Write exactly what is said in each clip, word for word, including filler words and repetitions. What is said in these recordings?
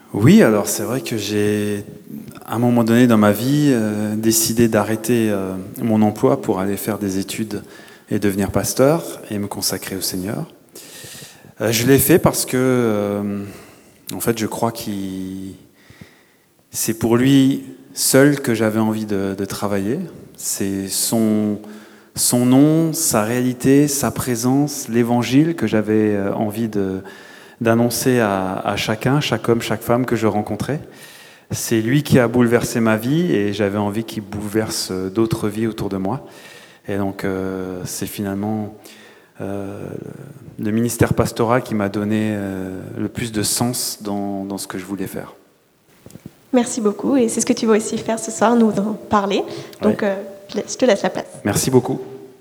Oui, alors c'est vrai que j'ai, à un moment donné dans ma vie, euh, décidé d'arrêter euh, mon emploi pour aller faire des études et devenir pasteur et me consacrer au Seigneur. Euh, je l'ai fait parce que, euh, en fait, je crois que c'est pour lui seul que j'avais envie de, de travailler. C'est son, son nom, sa réalité, sa présence, l'évangile que j'avais envie de, d'annoncer à, à chacun, chaque homme, chaque femme que je rencontrais. C'est lui qui a bouleversé ma vie et j'avais envie qu'il bouleverse d'autres vies autour de moi. Et donc, euh, c'est finalement euh, le ministère pastoral qui m'a donné euh, le plus de sens dans, dans ce que je voulais faire. Merci beaucoup. Et c'est ce que tu vas aussi faire ce soir, nous en parler. Donc, ouais. euh, je te laisse la place. Merci beaucoup.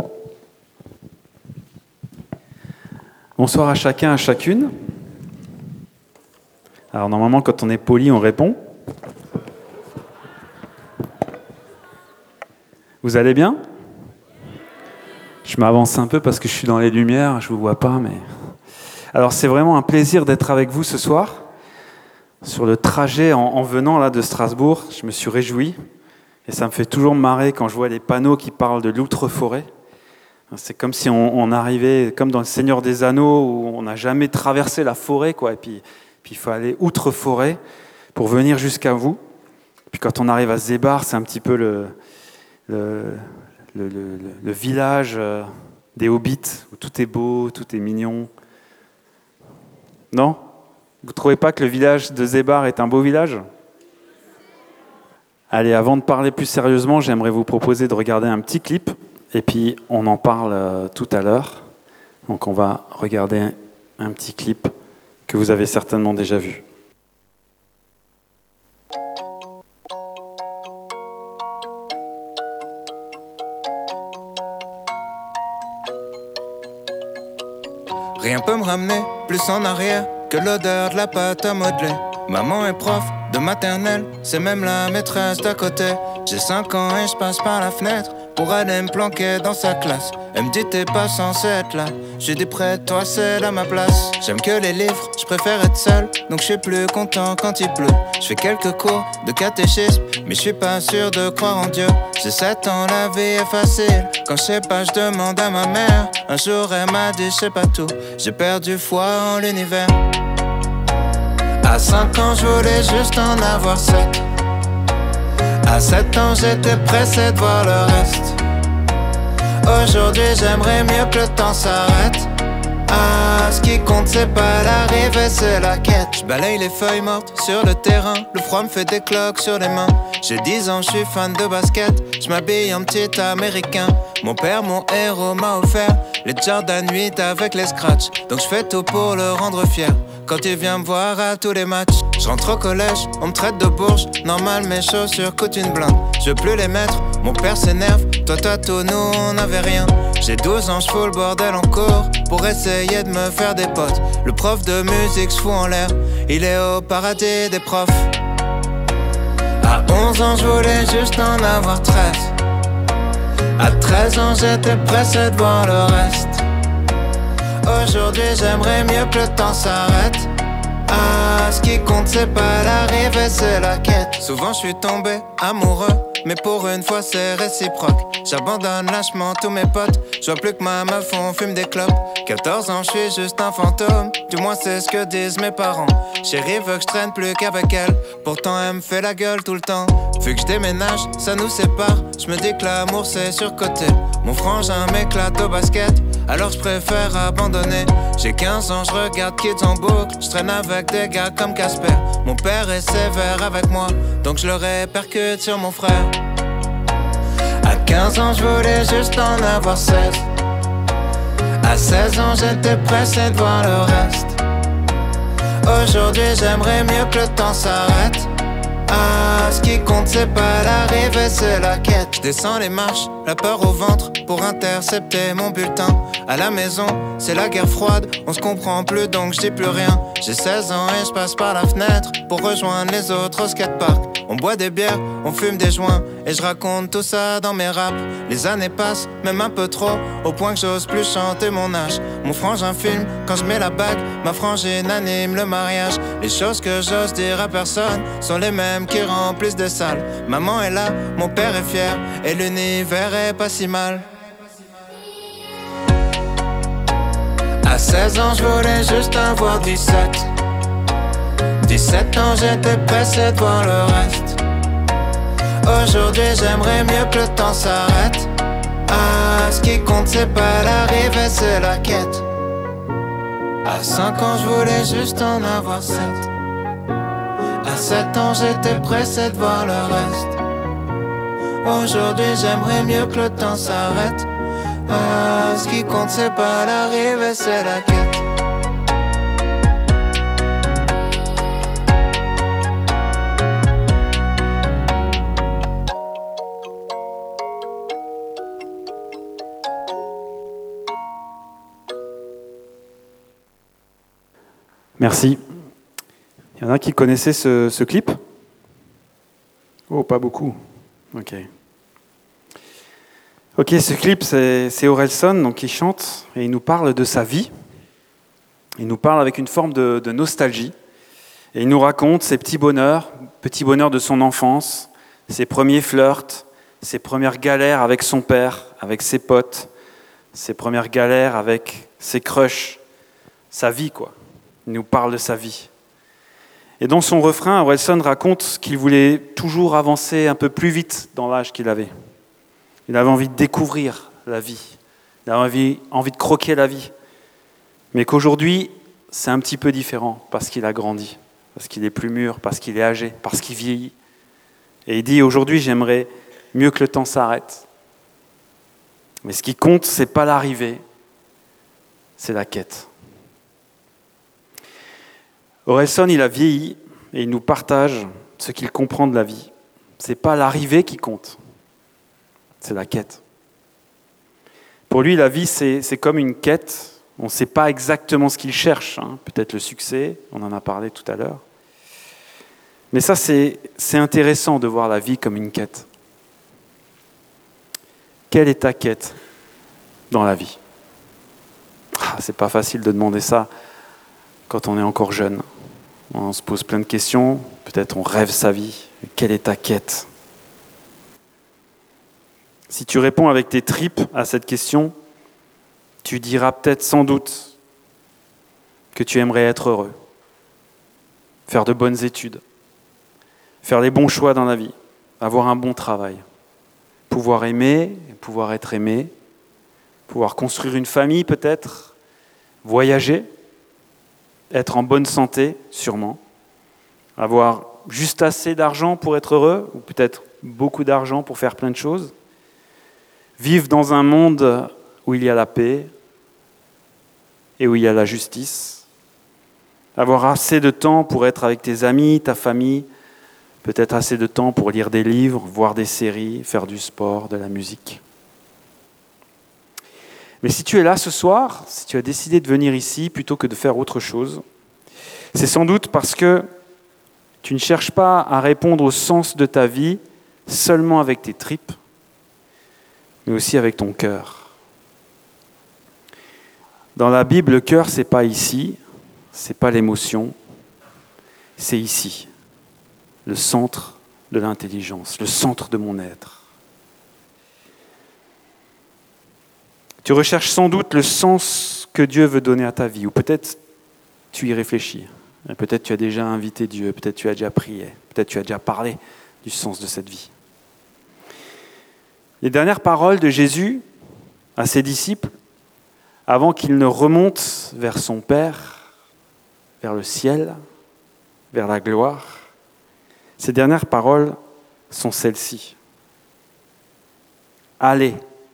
Bonsoir à chacun, à chacune. Alors, normalement, quand on est poli, on répond. Vous allez bien ? Je m'avance un peu parce que je suis dans les lumières, je ne vous vois pas, mais... Alors, c'est vraiment un plaisir d'être avec vous ce soir. Sur le trajet en, en venant là de Strasbourg, je me suis réjoui. Et ça me fait toujours marrer quand je vois les panneaux qui parlent de l'outre-forêt. C'est comme si on, on arrivait, comme dans le Seigneur des Anneaux, où on n'a jamais traversé la forêt, quoi. Et puis, puis il faut aller outre-forêt pour venir jusqu'à vous. Puis quand on arrive à Zébar, c'est un petit peu le, le, le, le, le village des hobbits, où tout est beau, tout est mignon. Non ? Vous ne trouvez pas que le village de Zébar est un beau village ? Allez, avant de parler plus sérieusement, j'aimerais vous proposer de regarder un petit clip, et puis on en parle euh, tout à l'heure. Donc on va regarder un, un petit clip que vous avez certainement déjà vu. Rien peut me ramener plus en arrière que l'odeur de la pâte à modeler. Maman est prof de maternelle, c'est même la maîtresse d'à côté. J'ai cinq ans et je passe par la fenêtre pour aller me planquer dans sa classe. Elle me dit t'es pas censé être là. J'ai dit près de toi c'est à ma place. J'aime que les livres, je préfère être seul, donc je suis plus content quand il pleut. Je fais quelques cours de catéchisme, mais je suis pas sûr de croire en Dieu. J'ai sept ans, la vie est facile. Quand je sais pas, je demande à ma mère. Un jour elle m'a dit je sais pas tout. J'ai perdu foi en l'univers. À cinq ans, je voulais juste en avoir sept. À sept ans, j'étais pressé de voir le reste. Aujourd'hui, j'aimerais mieux que le temps s'arrête. Ah, ce qui compte, c'est pas l'arrivée, c'est la quête. Je balaye les feuilles mortes sur le terrain. Le froid me fait des cloques sur les mains. J'ai dix ans, je suis fan de basket. Je m'habille en petit américain. Mon père, mon héros, m'a offert les Jordan huit avec les scratchs. Donc je fais tout pour le rendre fier. Quand il vient me voir à tous les matchs, je rentre au collège, on me traite de bourge. Normal, mes chaussures coûtent une blinde. Je veux plus les mettre, mon père s'énerve. Toi, toi, tout, nous, on n'avait rien. J'ai douze ans, je fous le bordel en cours pour essayer de me faire des potes. Le prof de musique se fout en l'air, il est au paradis des profs. À onze ans, je voulais juste en avoir treize. À treize ans, j'étais pressé de voir le reste. Aujourd'hui, j'aimerais mieux que le temps s'arrête. Ah, ce qui compte, c'est pas l'arrivée, c'est la quête. Souvent, je suis tombé amoureux, mais pour une fois, c'est réciproque. J'abandonne lâchement tous mes potes. Je vois plus que ma meuf, on fume des clopes. quatorze ans, je suis juste un fantôme. Du moins, c'est ce que disent mes parents. Chérie veut que je traîne plus qu'avec elle. Pourtant, elle me fait la gueule tout le temps. Vu que je déménage, ça nous sépare. Je me dis que l'amour, c'est surcoté. Mon frangin m'éclate au basket. Alors je préfère abandonner. J'ai quinze ans, je regarde Kids en boucle. Je traîne avec des gars comme Casper. Mon père est sévère avec moi, donc je le répercute sur mon frère. À quinze ans, je voulais juste en avoir seize. À seize ans, j'étais pressé de voir le reste. Aujourd'hui, j'aimerais mieux que le temps s'arrête. Ah, ce qui compte, c'est pas l'arrivée, c'est la quête. Je descends les marches, la peur au ventre, pour intercepter mon bulletin. À la maison, c'est la guerre froide, on se comprend plus donc je dis plus rien. J'ai seize ans et je passe par la fenêtre pour rejoindre les autres au skatepark. On boit des bières, on fume des joints, et je raconte tout ça dans mes raps. Les années passent, même un peu trop, au point que j'ose plus chanter mon âge. Mon frangin filme quand je mets la bague, ma frangine anime le mariage. Les choses que j'ose dire à personne sont les mêmes qui remplissent des salles. Maman est là, mon père est fier, et l'univers est pas si mal. À seize ans, je voulais juste avoir dix-sept. dix-sept ans, j'étais pressé de voir le reste. Aujourd'hui, j'aimerais mieux que le temps s'arrête. Ah, ce qui compte, c'est pas l'arrivée, c'est la quête. À cinq ans, je voulais juste en avoir sept. À sept ans, j'étais pressé de voir le reste. Aujourd'hui, j'aimerais mieux que le temps s'arrête. Ah, ce qui compte, c'est pas l'arrivée, c'est la quête. Merci. Il y en a qui connaissaient ce, ce clip ? Oh, pas beaucoup. Ok. Ok, ce clip, c'est, c'est Orelsan, donc, qui chante et il nous parle de sa vie. Il nous parle avec une forme de, de nostalgie. Et il nous raconte ses petits bonheurs, petits bonheurs de son enfance, ses premiers flirts, ses premières galères avec son père, avec ses potes, ses premières galères avec ses crushs, sa vie, quoi. Il nous parle de sa vie. Et dans son refrain, Orelsan raconte qu'il voulait toujours avancer un peu plus vite dans l'âge qu'il avait. Il avait envie de découvrir la vie. Il avait envie, envie de croquer la vie. Mais qu'aujourd'hui, c'est un petit peu différent parce qu'il a grandi, parce qu'il est plus mûr, parce qu'il est âgé, parce qu'il vieillit. Et il dit, aujourd'hui, j'aimerais mieux que le temps s'arrête. Mais ce qui compte, c'est pas l'arrivée, c'est la quête. Orelsan, il a vieilli et il nous partage ce qu'il comprend de la vie. Ce n'est pas l'arrivée qui compte, c'est la quête. Pour lui, la vie, c'est, c'est comme une quête. On ne sait pas exactement ce qu'il cherche. Hein. Peut-être le succès, on en a parlé tout à l'heure. Mais ça, c'est, c'est intéressant de voir la vie comme une quête. Quelle est ta quête dans la vie ? Ah, c'est pas facile de demander ça quand on est encore jeune. On se pose plein de questions, peut-être on rêve sa vie. Quelle est ta quête ? Si tu réponds avec tes tripes à cette question, tu diras peut-être sans doute que tu aimerais être heureux, faire de bonnes études, faire les bons choix dans la vie, avoir un bon travail, pouvoir aimer, pouvoir être aimé, pouvoir construire une famille peut-être, voyager, être en bonne santé, sûrement, avoir juste assez d'argent pour être heureux, ou peut-être beaucoup d'argent pour faire plein de choses, vivre dans un monde où il y a la paix et où il y a la justice, avoir assez de temps pour être avec tes amis, ta famille, peut-être assez de temps pour lire des livres, voir des séries, faire du sport, de la musique. Mais si tu es là ce soir, si tu as décidé de venir ici plutôt que de faire autre chose, c'est sans doute parce que tu ne cherches pas à répondre au sens de ta vie seulement avec tes tripes, mais aussi avec ton cœur. Dans la Bible, le cœur, c'est pas ici, c'est pas l'émotion, c'est ici, le centre de l'intelligence, le centre de mon être. Tu recherches sans doute le sens que Dieu veut donner à ta vie, ou peut-être tu y réfléchis. Peut-être tu as déjà invité Dieu, peut-être tu as déjà prié, peut-être tu as déjà parlé du sens de cette vie. Les dernières paroles de Jésus à ses disciples, avant qu'il ne remonte vers son Père, vers le ciel, vers la gloire, ces dernières paroles sont celles-ci. Allez,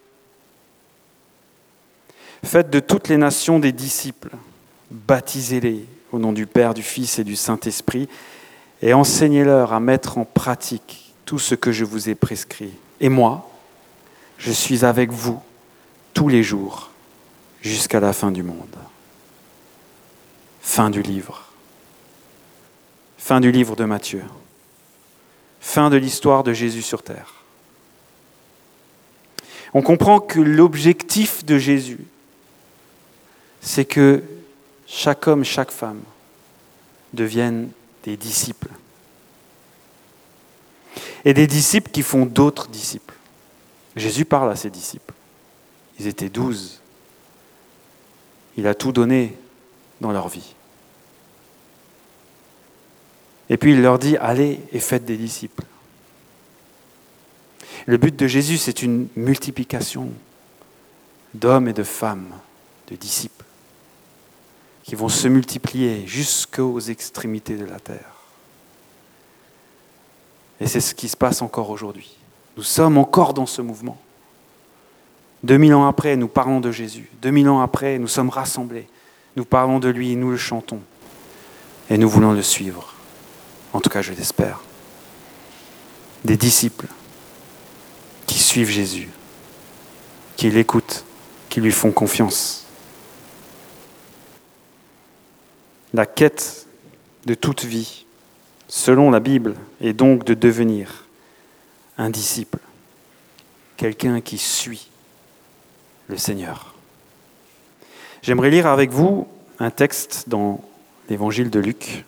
faites de toutes les nations des disciples, baptisez-les au nom du Père, du Fils et du Saint-Esprit, et enseignez-leur à mettre en pratique tout ce que je vous ai prescrit. Et moi, je suis avec vous tous les jours jusqu'à la fin du monde. Fin du livre. Fin du livre de Matthieu. Fin de l'histoire de Jésus sur terre. On comprend que l'objectif de Jésus, c'est que chaque homme, chaque femme deviennent des disciples. Et des disciples qui font d'autres disciples. Jésus parle à ses disciples. Ils étaient douze. Il a tout donné dans leur vie. Et puis il leur dit, allez et faites des disciples. Le but de Jésus, c'est une multiplication d'hommes et de femmes, de disciples, qui vont se multiplier jusqu'aux extrémités de la terre. Et c'est ce qui se passe encore aujourd'hui. Nous sommes encore dans ce mouvement. Deux mille ans après, nous parlons de Jésus. Deux mille ans après, nous sommes rassemblés. Nous parlons de lui, nous le chantons. Et nous voulons le suivre. En tout cas, je l'espère. Des disciples qui suivent Jésus, qui l'écoutent, qui lui font confiance. La quête de toute vie, selon la Bible, est donc de devenir un disciple, quelqu'un qui suit le Seigneur. J'aimerais lire avec vous un texte dans l'Évangile de Luc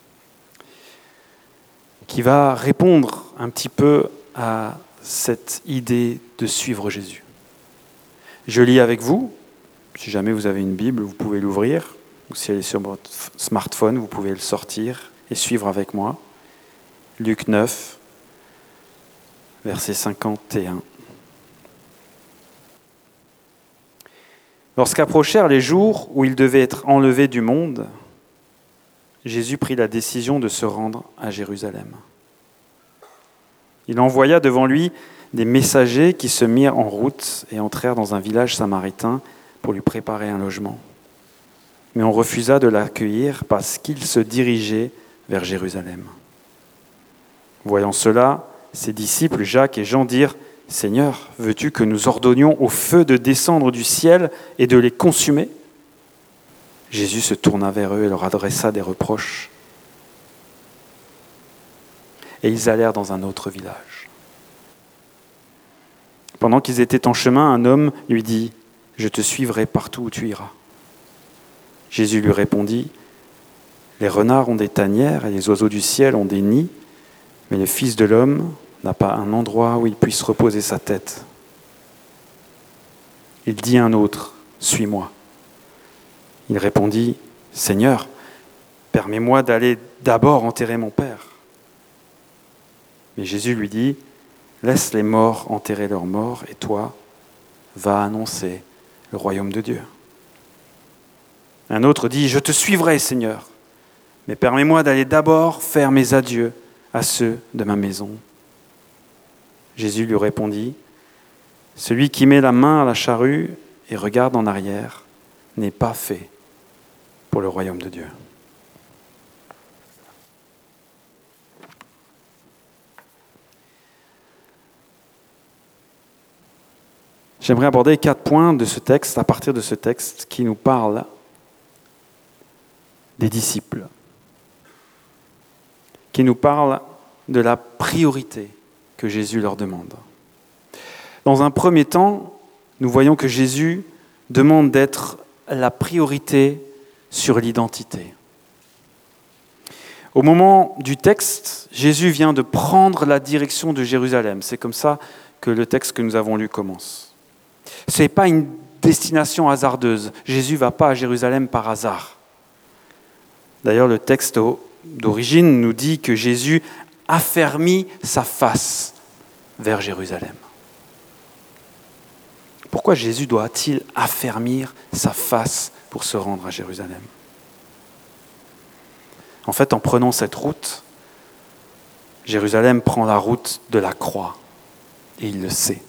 qui va répondre un petit peu à cette idée de suivre Jésus. Je lis avec vous. Si jamais vous avez une Bible, vous pouvez l'ouvrir. Ou si elle est sur votre smartphone, vous pouvez le sortir et suivre avec moi. Luc neuf, verset cinquante et un. Lorsqu'approchèrent les jours où il devait être enlevé du monde, Jésus prit la décision de se rendre à Jérusalem. Il envoya devant lui des messagers qui se mirent en route et entrèrent dans un village samaritain pour lui préparer un logement. Mais on refusa de l'accueillir parce qu'il se dirigeait vers Jérusalem. Voyant cela, ses disciples Jacques et Jean dirent « Seigneur, veux-tu que nous ordonnions au feu de descendre du ciel et de les consumer ?» Jésus se tourna vers eux et leur adressa des reproches. Et ils allèrent dans un autre village. Pendant qu'ils étaient en chemin, un homme lui dit « Je te suivrai partout où tu iras. » Jésus lui répondit « Les renards ont des tanières et les oiseaux du ciel ont des nids, mais le Fils de l'homme n'a pas un endroit où il puisse reposer sa tête. » Il dit à un autre « Suis-moi. » Il répondit « Seigneur, permets-moi d'aller d'abord enterrer mon Père. » Mais Jésus lui dit « Laisse les morts enterrer leurs morts, et toi, va annoncer le royaume de Dieu. » Un autre dit « Je te suivrai, Seigneur, mais permets-moi d'aller d'abord faire mes adieux à ceux de ma maison. » Jésus lui répondit « Celui qui met la main à la charrue et regarde en arrière n'est pas fait pour le royaume de Dieu. » J'aimerais aborder quatre points de ce texte, à partir de ce texte qui nous parle des disciples, qui nous parle de la priorité que Jésus leur demande. Dans un premier temps, nous voyons que Jésus demande d'être la priorité sur l'identité. Au moment du texte, Jésus vient de prendre la direction de Jérusalem. C'est comme ça que le texte que nous avons lu commence. Ce n'est pas une destination hasardeuse. Jésus ne va pas à Jérusalem par hasard. D'ailleurs, le texte d'origine nous dit que Jésus affermit sa face vers Jérusalem. Pourquoi Jésus doit-il affermir sa face pour se rendre à Jérusalem ? En fait, en prenant cette route, Jérusalem prend la route de la croix, et il le sait.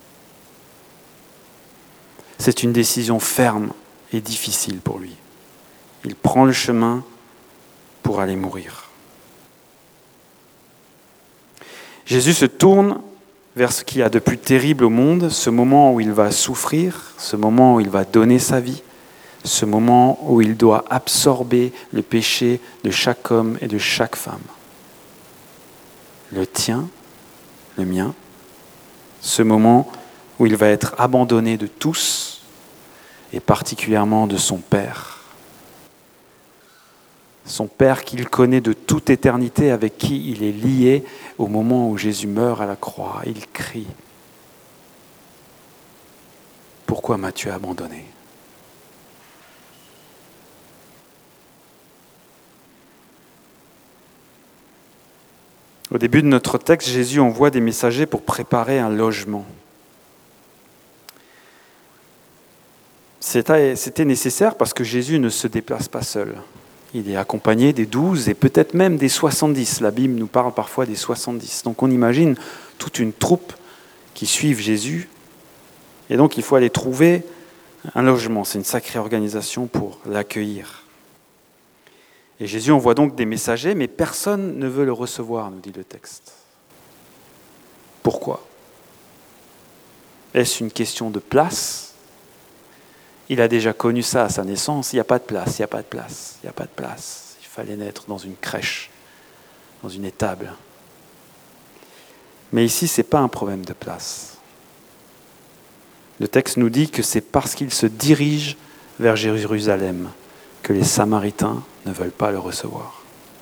C'est une décision ferme et difficile pour lui. Il prend le chemin pour aller mourir. Jésus se tourne vers ce qu'il y a de plus terrible au monde, ce moment où il va souffrir, ce moment où il va donner sa vie, ce moment où il doit absorber le péché de chaque homme et de chaque femme. le tien, le mien, ce moment où il va être abandonné de tous, et particulièrement de son Père. Son Père qu'il connaît de toute éternité, avec qui il est lié au moment où Jésus meurt à la croix. Il crie : « Pourquoi m'as-tu abandonné ?» Au début de notre texte, Jésus envoie des messagers pour préparer un logement. C'était, c'était nécessaire parce que Jésus ne se déplace pas seul. Il est accompagné des douze et peut-être même des soixante-dix. La Bible nous parle parfois des soixante-dix. Donc on imagine toute une troupe qui suivent Jésus. Et donc il faut aller trouver un logement. C'est une sacrée organisation pour l'accueillir. Et Jésus envoie donc des messagers, mais personne ne veut le recevoir, nous dit le texte. Pourquoi ? Est-ce une question de place ? Il a déjà connu ça à sa naissance, il n'y a pas de place, il n'y a pas de place, il n'y a pas de place. Il fallait naître dans une crèche, dans une étable. Mais ici, ce n'est pas un problème de place. Le texte nous dit que c'est parce qu'il se dirige vers Jérusalem que les Samaritains ne veulent pas le recevoir.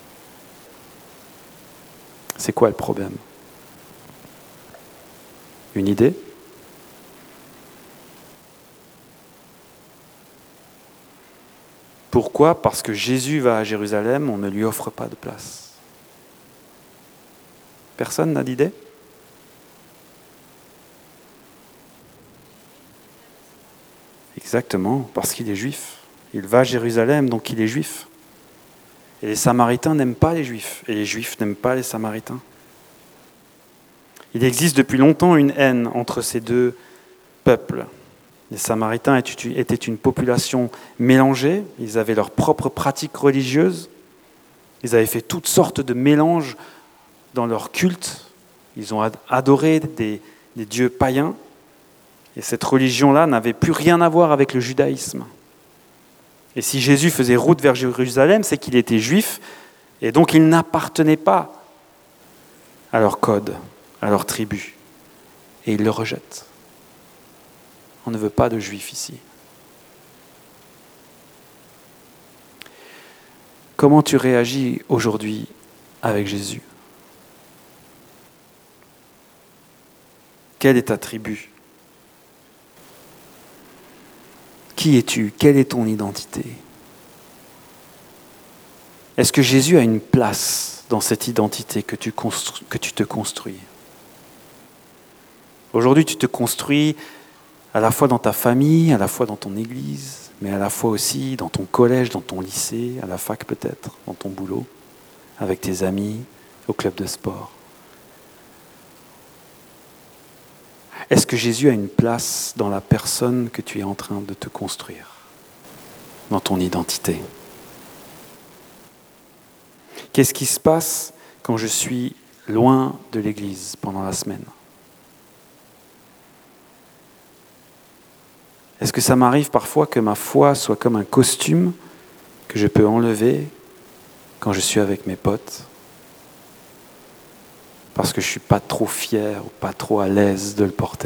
C'est quoi le problème ? Une idée ? Pourquoi ? Parce que Jésus va à Jérusalem, on ne lui offre pas de place. Personne n'a d'idée ? Exactement, parce qu'il est juif. Il va à Jérusalem, donc il est juif. Et les Samaritains n'aiment pas les Juifs, et les Juifs n'aiment pas les Samaritains. Il existe depuis longtemps une haine entre ces deux peuples. Les Samaritains étaient une population mélangée, ils avaient leurs propres pratiques religieuses, ils avaient fait toutes sortes de mélanges dans leur culte, ils ont adoré des, des dieux païens, et cette religion-là n'avait plus rien à voir avec le judaïsme. Et si Jésus faisait route vers Jérusalem, c'est qu'il était juif, et donc il n'appartenait pas à leur code, à leur tribu. Et ils le rejettent. On ne veut pas de juifs ici. Comment tu réagis aujourd'hui avec Jésus ? Quelle est ta tribu ? Qui es-tu ? Quelle est ton identité ? Est-ce que Jésus a une place dans cette identité que tu, constru- que tu te construis ? Aujourd'hui, tu te construis à la fois dans ta famille, à la fois dans ton église, mais à la fois aussi dans ton collège, dans ton lycée, à la fac peut-être, dans ton boulot, avec tes amis, au club de sport. Est-ce que Jésus a une place dans la personne que tu es en train de te construire, dans ton identité ? Qu'est-ce qui se passe quand je suis loin de l'église pendant la semaine ? Est-ce que ça m'arrive parfois que ma foi soit comme un costume que je peux enlever quand je suis avec mes potes ? Parce que je ne suis pas trop fier ou pas trop à l'aise de le porter.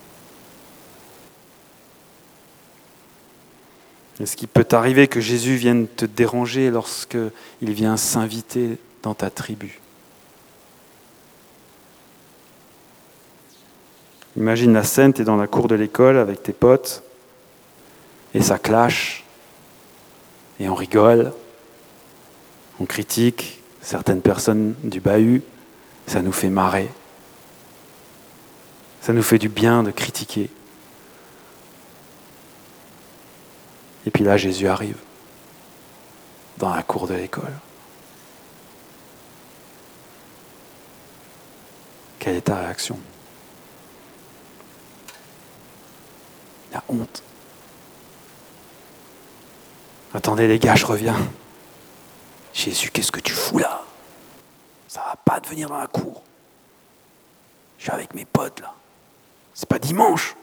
Est-ce qu'il peut t'arriver que Jésus vienne te déranger lorsqu'il vient s'inviter dans ta tribu ? Imagine la scène, tu es dans la cour de l'école avec tes potes, et ça clash, et on rigole, on critique certaines personnes du bahut. Ça nous fait marrer. Ça nous fait du bien de critiquer. Et puis là, Jésus arrive dans la cour de l'école. Quelle est ta réaction ? La honte. Attendez les gars, je reviens. Jésus, qu'est-ce que tu fous là ? Ça va pas de venir dans la cour. Je suis avec mes potes là. C'est pas dimanche.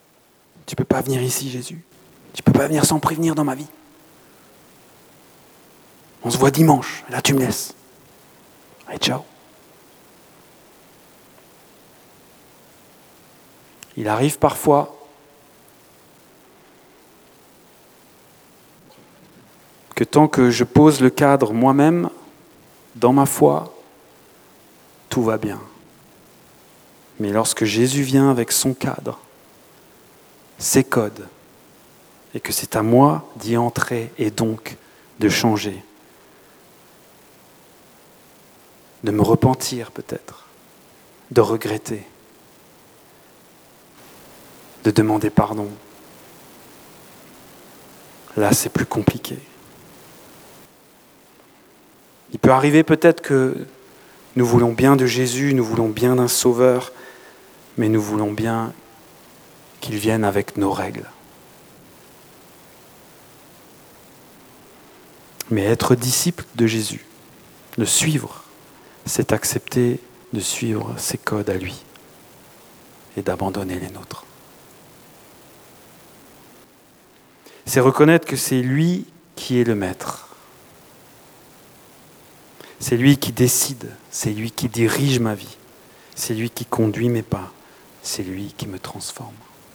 Tu peux pas venir ici, Jésus. Tu peux pas venir sans prévenir dans ma vie. On se voit dimanche. Là, tu me laisses. Allez, ciao. Il arrive parfois que tant que je pose le cadre moi-même, dans ma foi, tout va bien. Mais lorsque Jésus vient avec son cadre, ses codes, et que c'est à moi d'y entrer et donc de changer, de me repentir peut-être, de regretter, de demander pardon. Là, c'est plus compliqué. Il peut arriver peut-être que nous voulons bien de Jésus, nous voulons bien d'un Sauveur, mais nous voulons bien qu'il vienne avec nos règles. Mais être disciple de Jésus, le suivre, c'est accepter de suivre ses codes à lui et d'abandonner les nôtres. C'est reconnaître que c'est lui qui est le maître. C'est lui qui décide, c'est lui qui dirige ma vie, c'est lui qui conduit mes pas, c'est lui qui me transforme.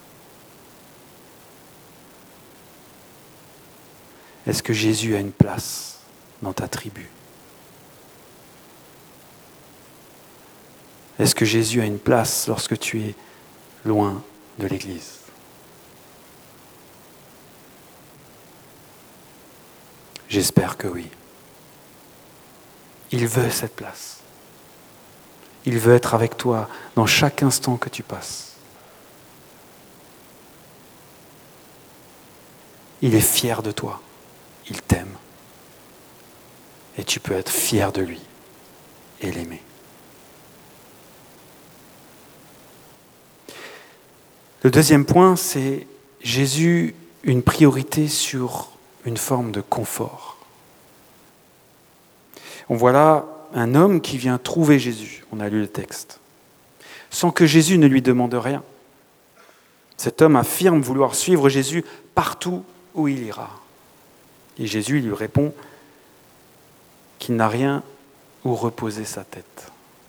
Est-ce que Jésus a une place dans ta tribu? Est-ce que Jésus a une place lorsque tu es loin de l'Église? J'espère que oui. Il veut cette place. Il veut être avec toi dans chaque instant que tu passes. Il est fier de toi. Il t'aime. Et tu peux être fier de lui et l'aimer. Le deuxième point, c'est Jésus, une priorité sur une forme de confort. On voit là un homme qui vient trouver Jésus, on a lu le texte, sans que Jésus ne lui demande rien. Cet homme affirme vouloir suivre Jésus partout où il ira. Et Jésus lui répond qu'il n'a rien où reposer sa tête.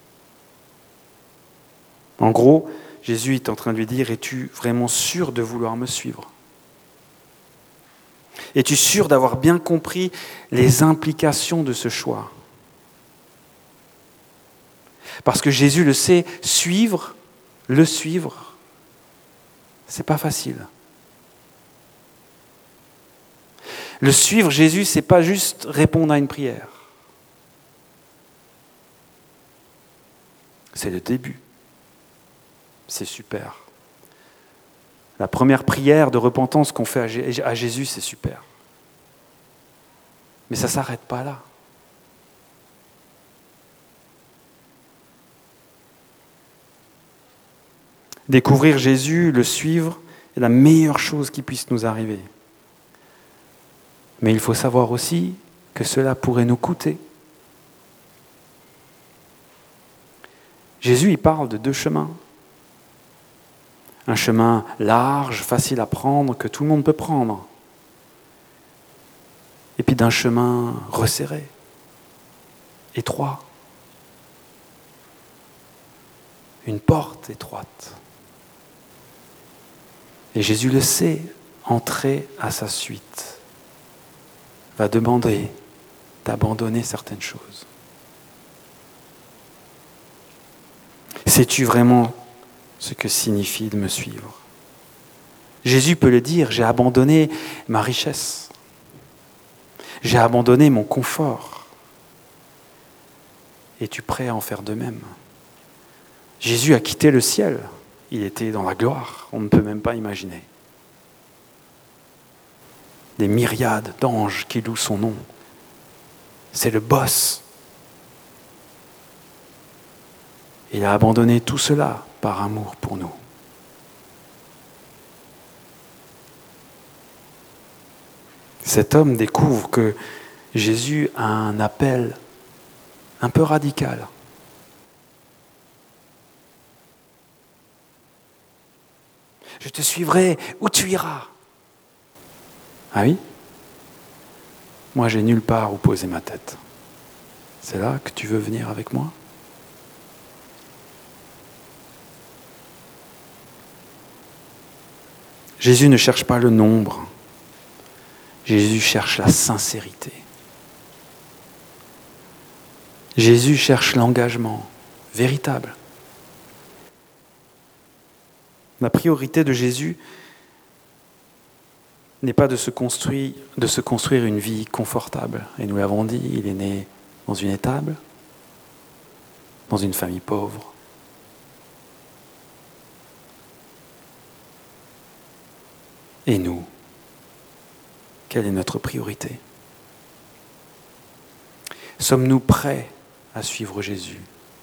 En gros, Jésus est en train de lui dire, es-tu vraiment sûr de vouloir me suivre ? Es-tu sûr d'avoir bien compris les implications de ce choix ? Parce que Jésus le sait, suivre, le suivre, c'est pas facile. Le suivre, Jésus, c'est pas juste répondre à une prière. C'est le début. C'est super. La première prière de repentance qu'on fait à Jésus, c'est super. Mais ça ne s'arrête pas là. Découvrir Jésus, le suivre, est la meilleure chose qui puisse nous arriver. Mais il faut savoir aussi que cela pourrait nous coûter. Jésus, il parle de deux chemins. Un chemin large, facile à prendre, que tout le monde peut prendre. Et puis d'un chemin resserré, étroit. Une porte étroite. Et Jésus le sait, entrer à sa suite va demander d'abandonner certaines choses. Sais-tu vraiment ce que signifie de me suivre ? Jésus peut le dire, j'ai abandonné ma richesse. J'ai abandonné mon confort. Es-tu prêt à en faire de même ? Jésus a quitté le ciel. Il était dans la gloire, on ne peut même pas imaginer. Des myriades d'anges qui louent son nom. C'est le boss. Il a abandonné tout cela par amour pour nous. Cet homme découvre que Jésus a un appel un peu radical. Je te suivrai où tu iras. Ah oui ? moi j'ai nulle part où poser ma tête. C'est là que tu veux venir avec moi ? Jésus ne cherche pas le nombre. Jésus cherche la sincérité. Jésus cherche l'engagement véritable. La priorité de Jésus n'est pas de se construire, de se construire une vie confortable. Et nous l'avons dit, il est né dans une étable, dans une famille pauvre. Et nous, quelle est notre priorité ? Sommes-nous prêts à suivre Jésus ?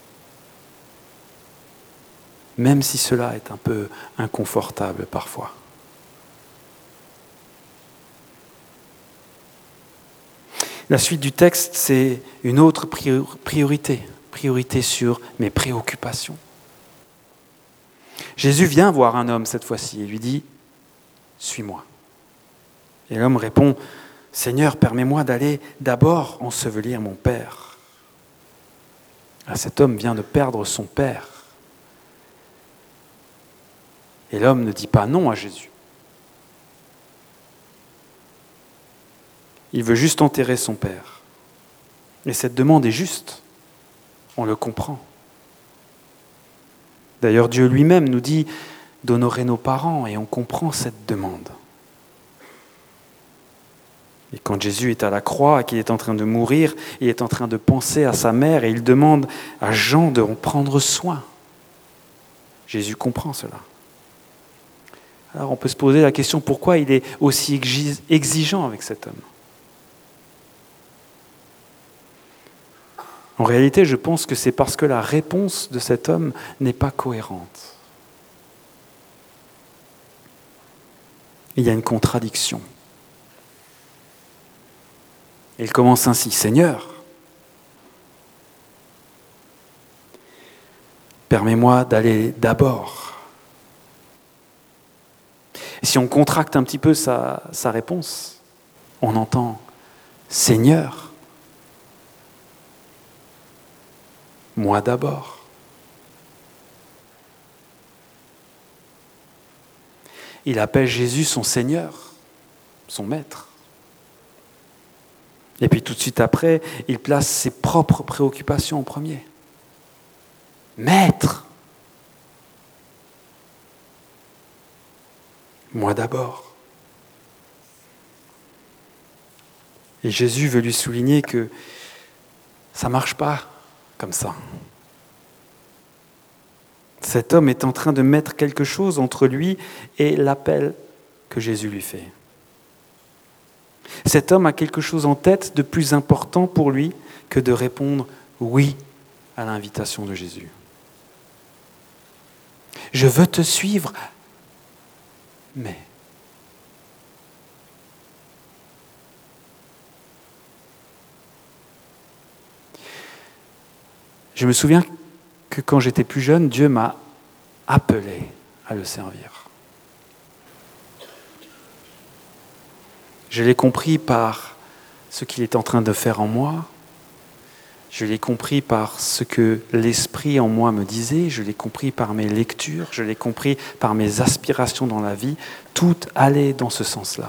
Même si cela est un peu inconfortable parfois. La suite du texte, c'est une autre priorité, priorité sur mes préoccupations. Jésus vient voir un homme cette fois-ci et lui dit « Suis-moi ». Et l'homme répond « Seigneur, permets-moi d'aller d'abord ensevelir mon père ». Ah, cet homme vient de perdre son père. Et l'homme ne dit pas non à Jésus. Il veut juste enterrer son père. Et cette demande est juste. On le comprend. D'ailleurs, Dieu lui-même nous dit d'honorer nos parents et on comprend cette demande. Et quand Jésus est à la croix et qu'il est en train de mourir, il est en train de penser à sa mère et il demande à Jean de en prendre soin. Jésus comprend cela. Alors on peut se poser la question pourquoi il est aussi exigeant avec cet homme. En réalité, je pense que c'est parce que la réponse de cet homme n'est pas cohérente. Il y a une contradiction. Il commence ainsi, « Seigneur, permets-moi d'aller d'abord. » Et si on contracte un petit peu sa, sa réponse, on entend « Seigneur, moi d'abord. » Il appelle Jésus son Seigneur, son Maître. Et puis tout de suite après, il place ses propres préoccupations en premier. Maître, moi d'abord. Et Jésus veut lui souligner que ça ne marche pas comme ça. Cet homme est en train de mettre quelque chose entre lui et l'appel que Jésus lui fait. Cet homme a quelque chose en tête de plus important pour lui que de répondre oui à l'invitation de Jésus. Je veux te suivre, mais... Je me souviens que quand j'étais plus jeune, Dieu m'a appelé à le servir. Je l'ai compris par ce qu'il est en train de faire en moi. Je l'ai compris par ce que l'Esprit en moi me disait. Je l'ai compris par mes lectures. Je l'ai compris par mes aspirations dans la vie. Tout allait dans ce sens-là.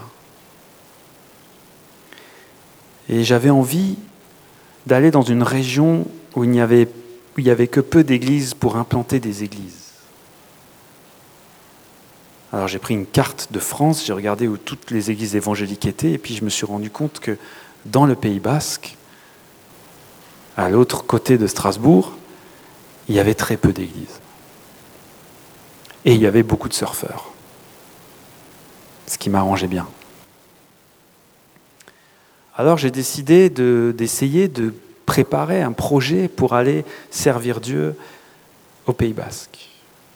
Et j'avais envie d'aller dans une région où il n'y avait, où il y avait que peu d'églises pour implanter des églises. Alors j'ai pris une carte de France, j'ai regardé où toutes les églises évangéliques étaient, et puis je me suis rendu compte que dans le Pays Basque, à l'autre côté de Strasbourg, il y avait très peu d'églises. Et il y avait beaucoup de surfeurs, ce qui m'arrangeait bien. Alors j'ai décidé de, d'essayer de préparer un projet pour aller servir Dieu au Pays Basque.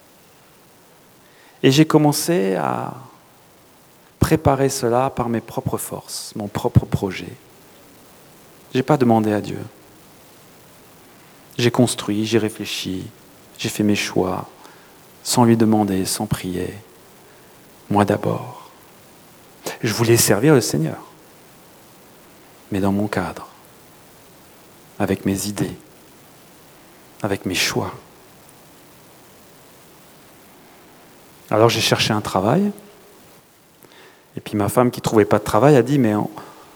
Et j'ai commencé à préparer cela par mes propres forces, mon propre projet. Je n'ai pas demandé à Dieu. J'ai construit, j'ai réfléchi, j'ai fait mes choix, sans lui demander, sans prier. Moi d'abord. Je voulais servir le Seigneur. mais dans mon cadre, avec mes idées, avec mes choix. Alors j'ai cherché un travail, et puis ma femme qui ne trouvait pas de travail a dit, mais on,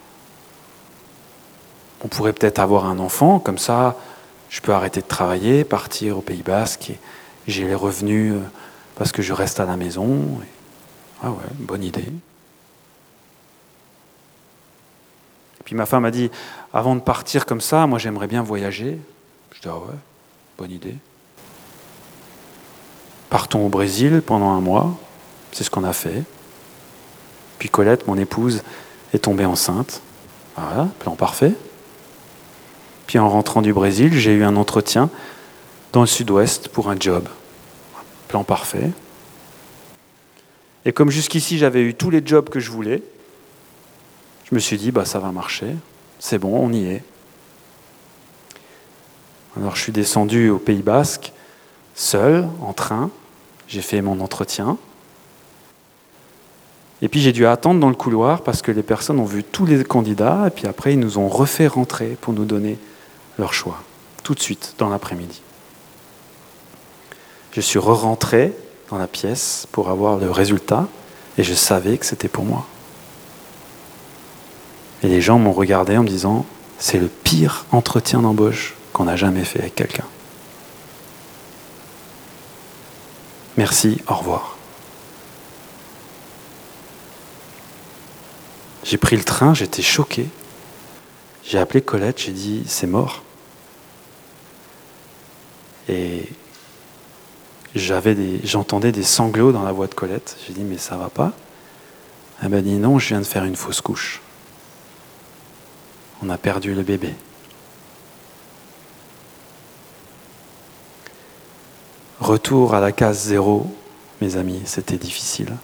on pourrait peut-être avoir un enfant, comme ça je peux arrêter de travailler, partir au Pays Basque, et j'ai les revenus parce que je reste à la maison. Et... Ah ouais, bonne idée. Et puis ma femme a dit, avant de partir comme ça, moi j'aimerais bien voyager. Je dis, ah ouais, bonne idée. Partons au Brésil pendant un mois, c'est ce qu'on a fait. Puis Colette, mon épouse, est tombée enceinte. Voilà, plan parfait. Puis en rentrant du Brésil, j'ai eu un entretien dans le sud-ouest pour un job. Plan parfait. Et comme jusqu'ici, j'avais eu tous les jobs que je voulais, je me suis dit, bah, ça va marcher, c'est bon, on y est. Alors je suis descendu au Pays Basque, seul, en train, j'ai fait mon entretien. Et puis j'ai dû attendre dans le couloir parce que les personnes ont vu tous les candidats, et puis après ils nous ont refait rentrer pour nous donner leur choix, tout de suite, dans l'après-midi. Je suis re-rentré dans la pièce pour avoir le résultat, et je savais que c'était pour moi. Et les gens m'ont regardé en me disant, c'est le pire entretien d'embauche qu'on a jamais fait avec quelqu'un. Merci, au revoir. J'ai pris le train, j'étais choqué. J'ai appelé Colette, j'ai dit, c'est mort. Et j'avais des, j'entendais des sanglots dans la voix de Colette. J'ai dit, mais ça va pas? Elle m'a dit, non, je viens de faire une fausse couche. On a perdu le bébé. Retour à la case zéro, mes amis, c'était difficile.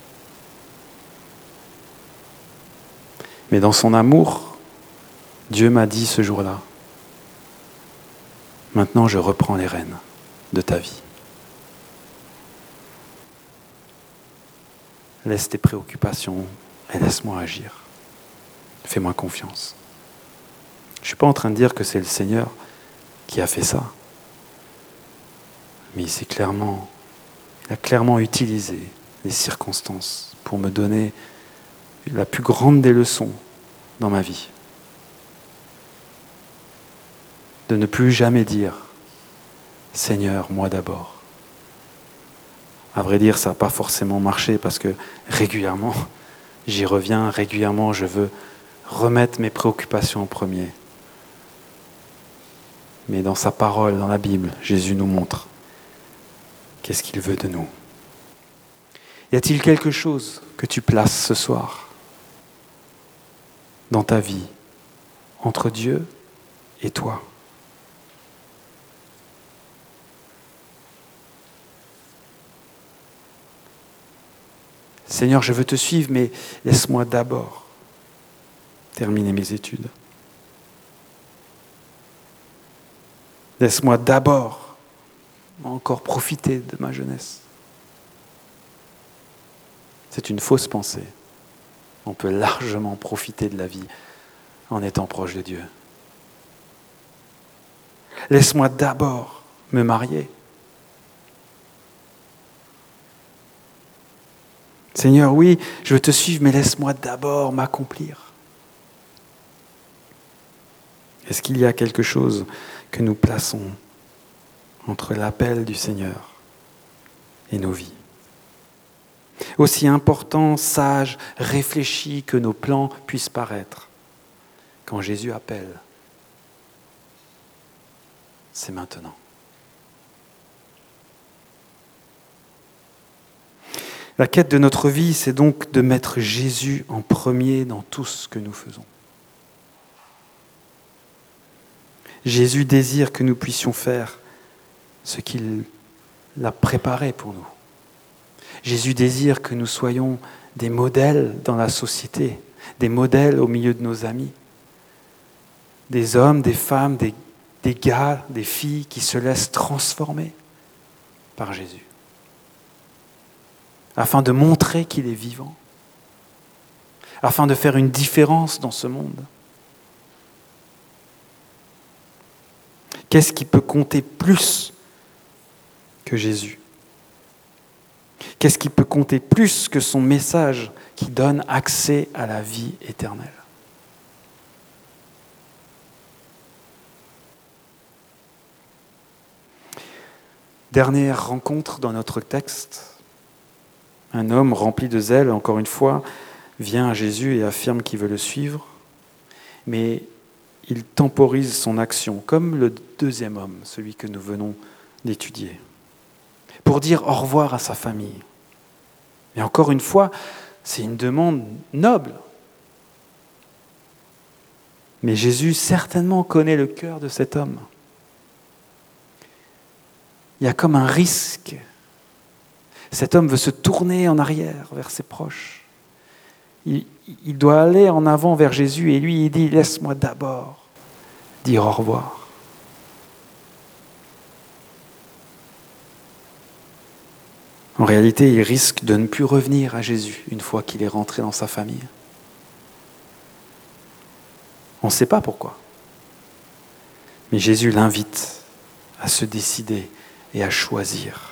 Mais dans son amour, Dieu m'a dit ce jour-là, maintenant je reprends les rênes de ta vie. Laisse tes préoccupations et laisse-moi agir. Fais-moi confiance. Je ne suis pas en train de dire que c'est le Seigneur qui a fait ça. Mais il s'est clairement, il a clairement utilisé les circonstances pour me donner la plus grande des leçons dans ma vie. De ne plus jamais dire « Seigneur, moi d'abord ». À vrai dire, ça n'a pas forcément marché parce que régulièrement, j'y reviens, régulièrement, je veux remettre mes préoccupations en premier. Mais dans sa parole, dans la Bible, Jésus nous montre qu'est-ce qu'il veut de nous. Y a-t-il quelque chose que tu places ce soir dans ta vie entre Dieu et toi ? Seigneur, je veux te suivre, mais laisse-moi d'abord terminer mes études. Laisse-moi d'abord encore profiter de ma jeunesse. C'est une fausse pensée. On peut largement profiter de la vie en étant proche de Dieu. Laisse-moi d'abord me marier. Seigneur, oui, je veux te suivre, mais laisse-moi d'abord m'accomplir. Est-ce qu'il y a quelque chose que nous plaçons entre l'appel du Seigneur et nos vies? Aussi important, sage, réfléchi que nos plans puissent paraître, quand Jésus appelle, c'est maintenant. La quête de notre vie, c'est donc de mettre Jésus en premier dans tout ce que nous faisons. Jésus désire que nous puissions faire ce qu'il a préparé pour nous. Jésus désire que nous soyons des modèles dans la société, des modèles au milieu de nos amis, des hommes, des femmes, des, des gars, des filles qui se laissent transformer par Jésus, afin de montrer qu'il est vivant, afin de faire une différence dans ce monde. Qu'est-ce qui peut compter plus que Jésus ? Qu'est-ce qui peut compter plus que son message qui donne accès à la vie éternelle ? Dernière rencontre dans notre texte. Un homme rempli de zèle, encore une fois, vient à Jésus et affirme qu'il veut le suivre, mais il temporise son action, comme le deuxième homme, celui que nous venons d'étudier, pour dire au revoir à sa famille. Et encore une fois, c'est une demande noble. Mais Jésus certainement connaît le cœur de cet homme. Il y a comme un risque. Cet homme veut se tourner en arrière vers ses proches. Il, il doit aller en avant vers Jésus et lui, il dit « Laisse-moi d'abord dire au revoir ». En réalité, il risque de ne plus revenir à Jésus une fois qu'il est rentré dans sa famille. On ne sait pas pourquoi. Mais Jésus l'invite à se décider et à choisir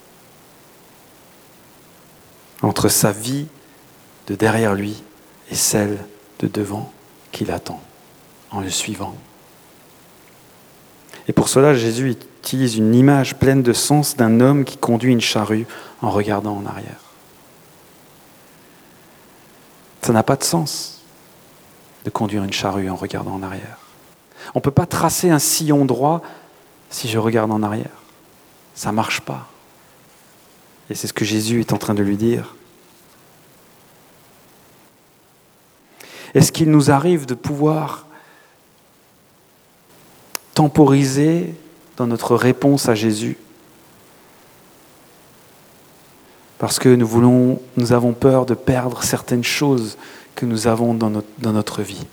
entre sa vie de derrière lui et celle de devant qu'il attend en le suivant. Et pour cela, Jésus utilise une image pleine de sens d'un homme qui conduit une charrue en regardant en arrière. Ça n'a pas de sens de conduire une charrue en regardant en arrière. On ne peut pas tracer un sillon droit si je regarde en arrière. Ça ne marche pas. Et c'est ce que Jésus est en train de lui dire. Est-ce qu'il nous arrive de pouvoir temporiser dans notre réponse à Jésus parce que nous voulons, nous avons peur de perdre certaines choses que nous avons dans notre, dans notre vie?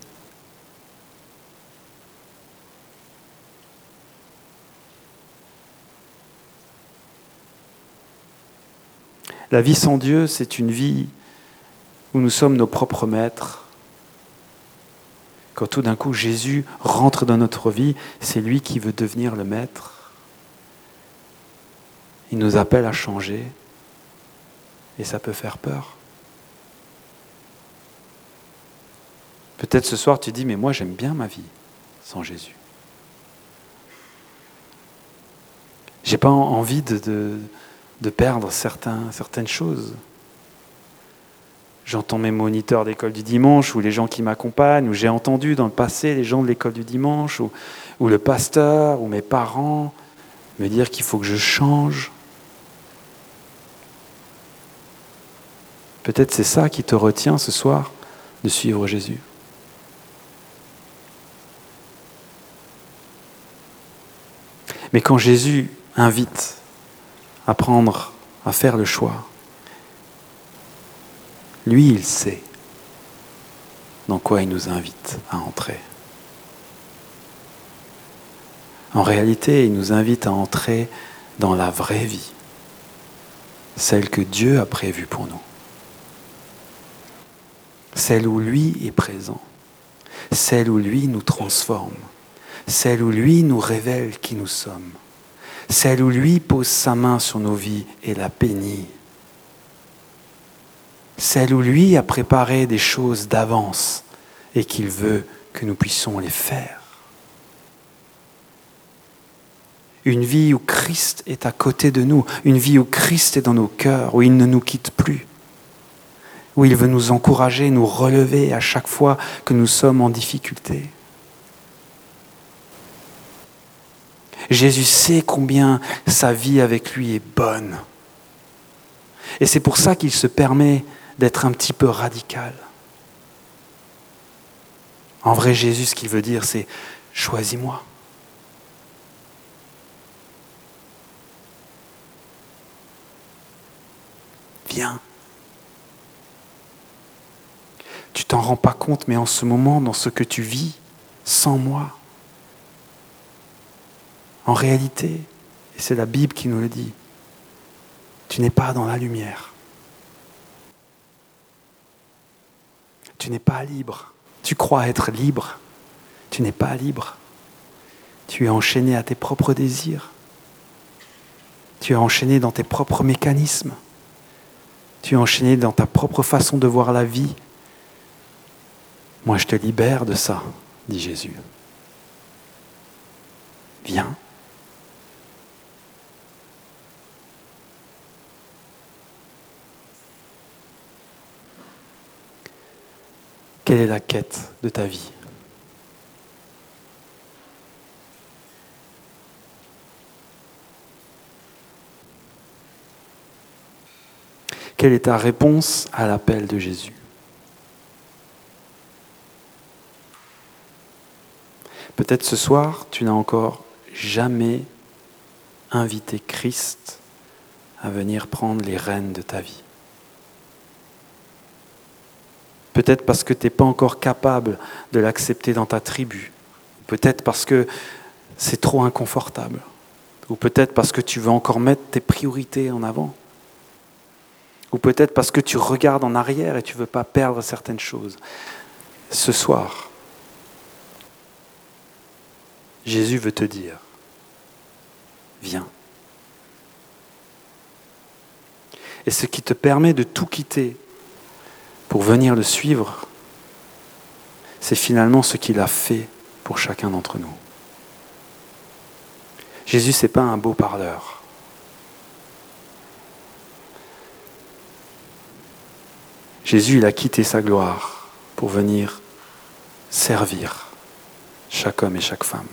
La vie sans Dieu, c'est une vie où nous sommes nos propres maîtres. Quand tout d'un coup Jésus rentre dans notre vie, c'est lui qui veut devenir le maître. Il nous appelle à changer et ça peut faire peur. Peut-être ce soir tu dis, mais moi j'aime bien ma vie sans Jésus. J'ai pas envie de... de de perdre certains, certaines choses. J'entends mes moniteurs d'école du dimanche ou les gens qui m'accompagnent, ou j'ai entendu dans le passé les gens de l'école du dimanche, ou, ou le pasteur, ou mes parents me dire qu'il faut que je change. Peut-être c'est ça qui te retient ce soir de suivre Jésus. Mais quand Jésus invite apprendre à faire le choix. Lui, il sait dans quoi il nous invite à entrer. En réalité, il nous invite à entrer dans la vraie vie, celle que Dieu a prévue pour nous, celle où lui est présent, celle où lui nous transforme, celle où lui nous révèle qui nous sommes, celle où lui pose sa main sur nos vies et la bénit. Celle où lui a préparé des choses d'avance et qu'il veut que nous puissions les faire. Une vie où Christ est à côté de nous, une vie où Christ est dans nos cœurs, où il ne nous quitte plus, où il veut nous encourager, nous relever à chaque fois que nous sommes en difficulté. Jésus sait combien sa vie avec lui est bonne. Et c'est pour ça qu'il se permet d'être un petit peu radical. En vrai, Jésus, ce qu'il veut dire, c'est « choisis-moi ». Viens. Tu t'en rends pas compte, mais en ce moment, dans ce que tu vis, sans moi, en réalité, et c'est la Bible qui nous le dit, tu n'es pas dans la lumière. Tu n'es pas libre. Tu crois être libre. Tu n'es pas libre. Tu es enchaîné à tes propres désirs. Tu es enchaîné dans tes propres mécanismes. Tu es enchaîné dans ta propre façon de voir la vie. Moi, je te libère de ça, dit Jésus. Viens. Quelle est la quête de ta vie ? Quelle est ta réponse à l'appel de Jésus ? Peut-être ce soir, tu n'as encore jamais invité Christ à venir prendre les rênes de ta vie. Peut-être parce que tu n'es pas encore capable de l'accepter dans ta tribu. Peut-être parce que c'est trop inconfortable. Ou peut-être parce que tu veux encore mettre tes priorités en avant. Ou peut-être parce que tu regardes en arrière et tu ne veux pas perdre certaines choses. Ce soir, Jésus veut te dire, viens. Et ce qui te permet de tout quitter pour venir le suivre, c'est finalement ce qu'il a fait pour chacun d'entre nous. Jésus, ce n'est pas un beau parleur. Jésus, il a quitté sa gloire pour venir servir chaque homme et chaque femme.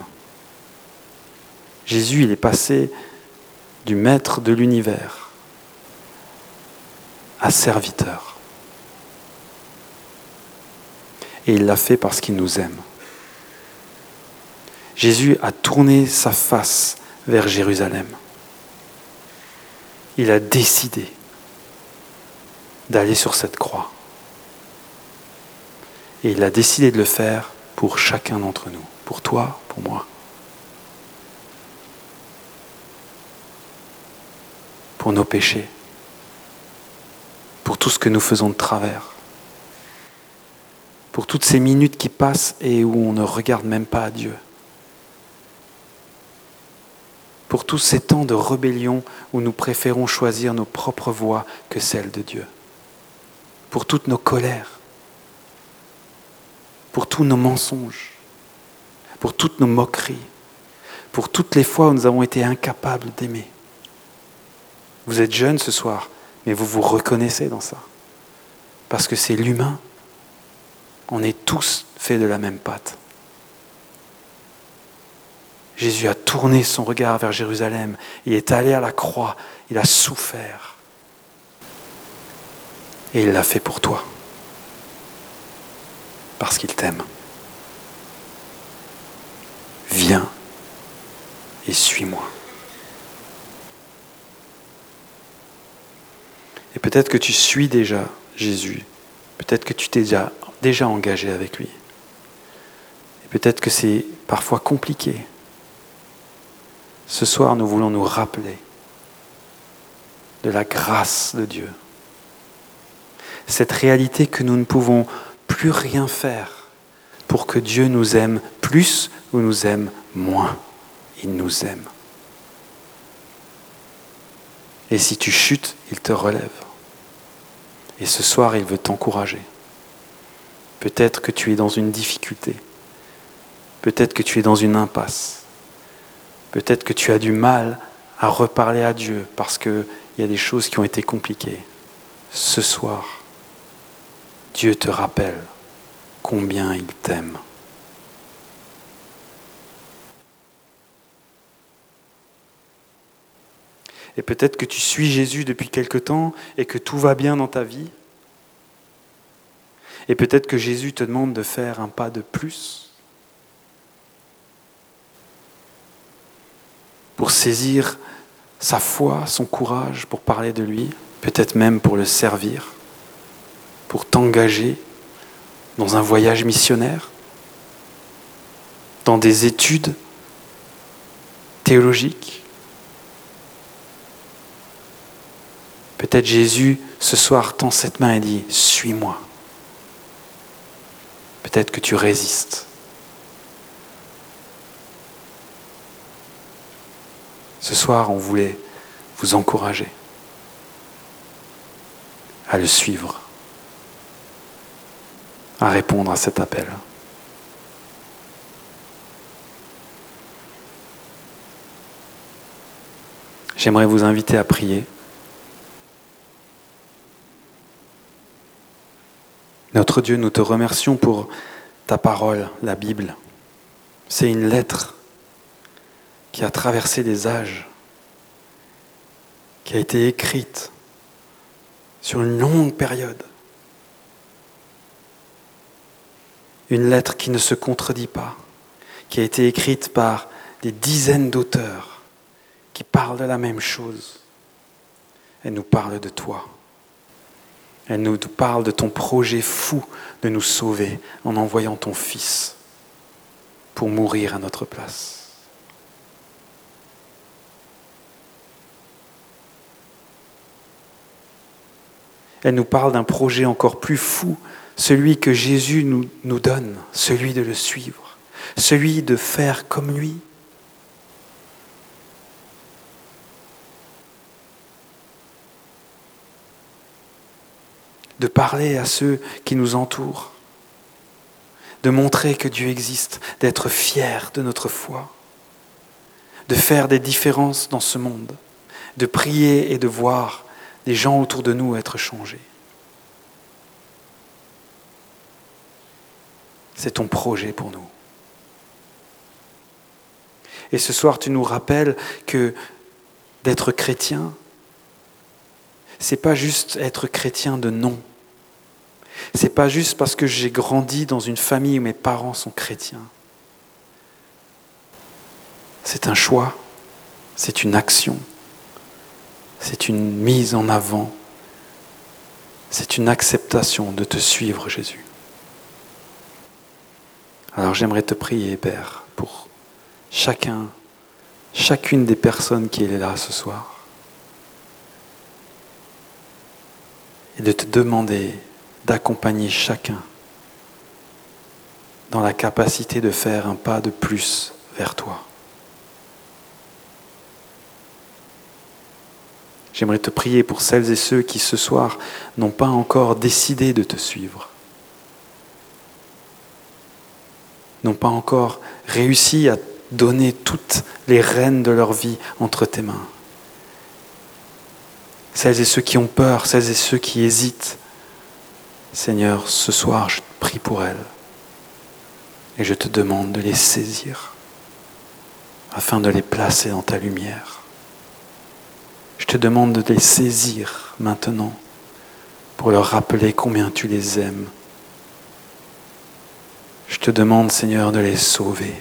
Jésus, il est passé du maître de l'univers à serviteur. Et il l'a fait parce qu'il nous aime. Jésus a tourné sa face vers Jérusalem. Il a décidé d'aller sur cette croix. Et il a décidé de le faire pour chacun d'entre nous. Pour toi, pour moi. Pour nos péchés. Pour tout ce que nous faisons de travers. Pour toutes ces minutes qui passent et où on ne regarde même pas à Dieu. Pour tous ces temps de rébellion où nous préférons choisir nos propres voies que celles de Dieu. Pour toutes nos colères. Pour tous nos mensonges. Pour toutes nos moqueries. Pour toutes les fois où nous avons été incapables d'aimer. Vous êtes jeunes ce soir, mais vous vous reconnaissez dans ça. Parce que c'est l'humain. On est tous faits de la même pâte. Jésus a tourné son regard vers Jérusalem. Il est allé à la croix. Il a souffert. Et il l'a fait pour toi. Parce qu'il t'aime. Viens et suis-moi. Et peut-être que tu suis déjà Jésus. Peut-être que tu t'es déjà, déjà engagé avec lui. Et peut-être que c'est parfois compliqué. Ce soir, nous voulons nous rappeler de la grâce de Dieu. Cette réalité que nous ne pouvons plus rien faire pour que Dieu nous aime plus ou nous aime moins. Il nous aime. Et si tu chutes, il te relève. Et ce soir, il veut t'encourager. Peut-être que tu es dans une difficulté. Peut-être que tu es dans une impasse. Peut-être que tu as du mal à reparler à Dieu parce qu'il y a des choses qui ont été compliquées. Ce soir, Dieu te rappelle combien il t'aime. Et peut-être que tu suis Jésus depuis quelque temps et que tout va bien dans ta vie. Et peut-être que Jésus te demande de faire un pas de plus pour saisir sa foi, son courage, pour parler de lui, peut-être même pour le servir, pour t'engager dans un voyage missionnaire, dans des études théologiques. Peut-être Jésus, ce soir, tend cette main et dit « Suis-moi ». Peut-être que tu résistes. Ce soir, on voulait vous encourager à le suivre, à répondre à cet appel. J'aimerais vous inviter à prier. Notre Dieu, nous te remercions pour ta parole, la Bible. C'est une lettre qui a traversé les âges, qui a été écrite sur une longue période. Une lettre qui ne se contredit pas, qui a été écrite par des dizaines d'auteurs qui parlent de la même chose. Elle nous parle de toi. Elle nous parle de ton projet fou de nous sauver en envoyant ton Fils pour mourir à notre place. Elle nous parle d'un projet encore plus fou, celui que Jésus nous, nous donne, celui de le suivre, celui de faire comme lui. De parler à ceux qui nous entourent, de montrer que Dieu existe, d'être fiers de notre foi, de faire des différences dans ce monde, de prier et de voir des gens autour de nous être changés. C'est ton projet pour nous. Et ce soir, tu nous rappelles que d'être chrétien, c'est pas juste être chrétien de nom. C'est pas juste parce que j'ai grandi dans une famille où mes parents sont chrétiens. C'est un choix, c'est une action, c'est une mise en avant, c'est une acceptation de te suivre, Jésus. Alors j'aimerais te prier, Père, pour chacun, chacune des personnes qui est là ce soir, et de te demander d'accompagner chacun dans la capacité de faire un pas de plus vers toi. J'aimerais te prier pour celles et ceux qui ce soir n'ont pas encore décidé de te suivre, n'ont pas encore réussi à donner toutes les rênes de leur vie entre tes mains. Celles et ceux qui ont peur, celles et ceux qui hésitent, Seigneur, ce soir, je te prie pour elles et je te demande de les saisir afin de les placer dans ta lumière. Je te demande de les saisir maintenant pour leur rappeler combien tu les aimes. Je te demande, Seigneur, de les sauver.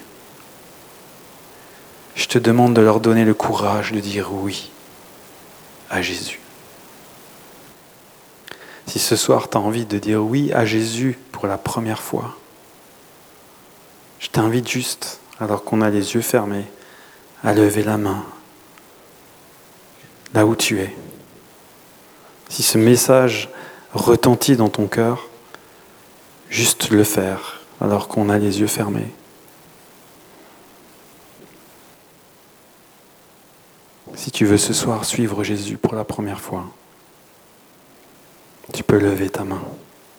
Je te demande de leur donner le courage de dire oui à Jésus. Si ce soir tu as envie de dire oui à Jésus pour la première fois, je t'invite juste, alors qu'on a les yeux fermés, à lever la main là où tu es. Si ce message retentit dans ton cœur, juste le faire alors qu'on a les yeux fermés. Si tu veux ce soir suivre Jésus pour la première fois, tu peux lever ta main.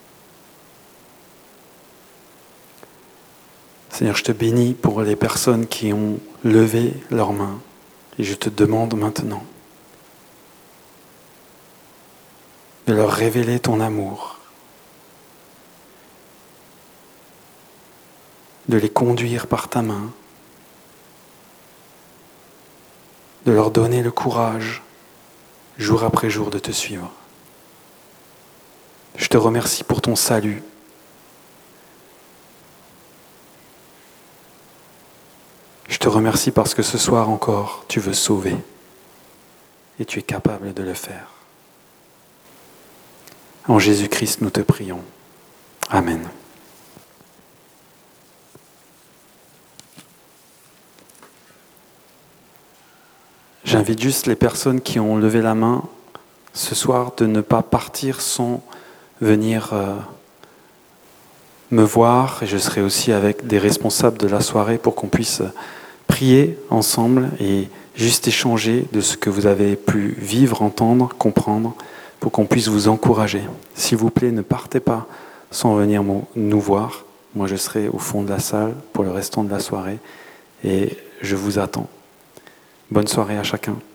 Seigneur, je te bénis pour les personnes qui ont levé leurs mains et je te demande maintenant de leur révéler ton amour, de les conduire par ta main, de leur donner le courage, jour après jour, de te suivre. Je te remercie pour ton salut. Je te remercie parce que ce soir encore, tu veux sauver et tu es capable de le faire. En Jésus-Christ, nous te prions. Amen. J'invite juste les personnes qui ont levé la main ce soir de ne pas partir sans venir euh, me voir. Et je serai aussi avec des responsables de la soirée pour qu'on puisse prier ensemble et juste échanger de ce que vous avez pu vivre, entendre, comprendre, pour qu'on puisse vous encourager. S'il vous plaît, ne partez pas sans venir nous voir. Moi, je serai au fond de la salle pour le restant de la soirée et je vous attends. Bonne soirée à chacun.